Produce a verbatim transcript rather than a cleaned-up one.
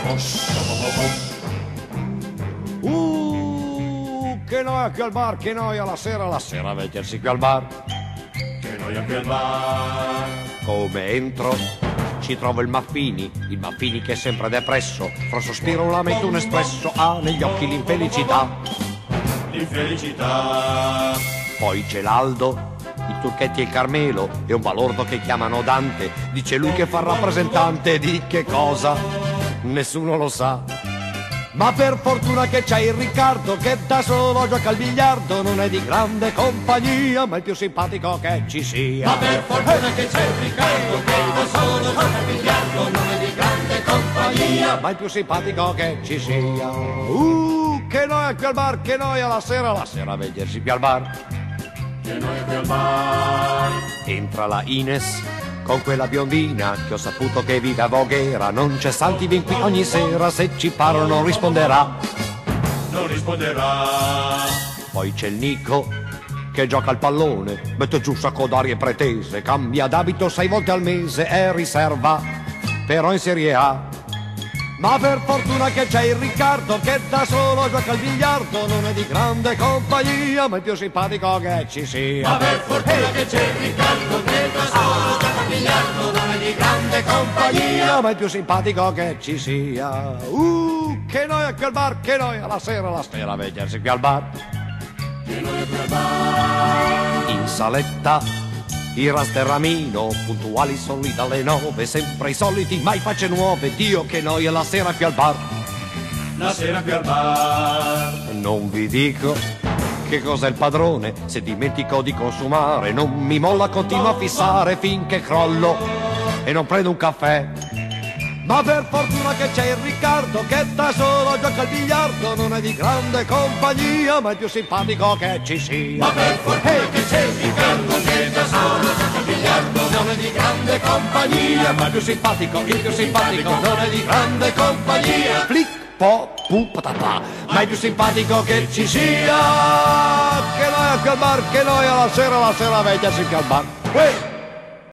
Uh, che noia qui al bar, che noia la sera, la sera a vedersi qui al bar. Che noia qui al bar. Come entro ci trovo il Maffini, il Maffini che è sempre depresso, fra sospiro un lamento un espresso, ha negli occhi l'infelicità. L'infelicità. Poi c'è l'Aldo, i Turchetti e il Carmelo e un balordo che chiamano Dante, dice lui che fa il rappresentante di che cosa? Nessuno lo sa. Ma per fortuna che c'è il Riccardo che da solo gioca al biliardo, non è di grande compagnia ma il più simpatico che ci sia. Ma per fortuna che c'è il Riccardo che da solo gioca al biliardo, non è di grande compagnia ma il più simpatico che ci sia. Uh, che noia qui al bar, che noia la sera, la sera a vedersi qui al bar. Che noia qui al bar. Entra la Ines con quella biondina che ho saputo che vive a Voghera, non c'è salti, vien qui ogni sera, se ci parlo non risponderà. Non risponderà. Poi c'è il Nico che gioca al pallone, mette giù un sacco d'arie pretese, cambia d'abito sei volte al mese, è riserva però in Serie A. Ma per fortuna che c'è il Riccardo che da solo gioca al biliardo, non è di grande compagnia ma il più simpatico che ci sia. Ma per fortuna che c'è il Riccardo che da solo gioca al biliardo, non è di grande compagnia ma il più simpatico che ci sia. Uh, che noia qui al bar, che noia la sera, la sera a vedersi qui al bar. Che noia qui al bar. In saletta il Rasterramino, puntuali soliti dalle nove, sempre i soliti, mai facce nuove, Dio che noia la sera qui al bar. La sera qui al bar. Non vi dico che cos'è il padrone, se dimentico di consumare, non mi molla, continua a fissare finché crollo e non prendo un caffè. Ma per fortuna che c'è il Riccardo che da solo gioca al biliardo, non è di grande compagnia ma il più simpatico che ci sia. Ma per fortuna che c'è il Riccardo che da solo gioca al biliardo, non è di grande compagnia ma il più simpatico, il più simpatico non è di grande compagnia. Flick, po, pu, patapà, ma il più simpatico che ci sia. Che noia qui al bar, che noia la sera, la sera a vedersi qui al bar. Uè!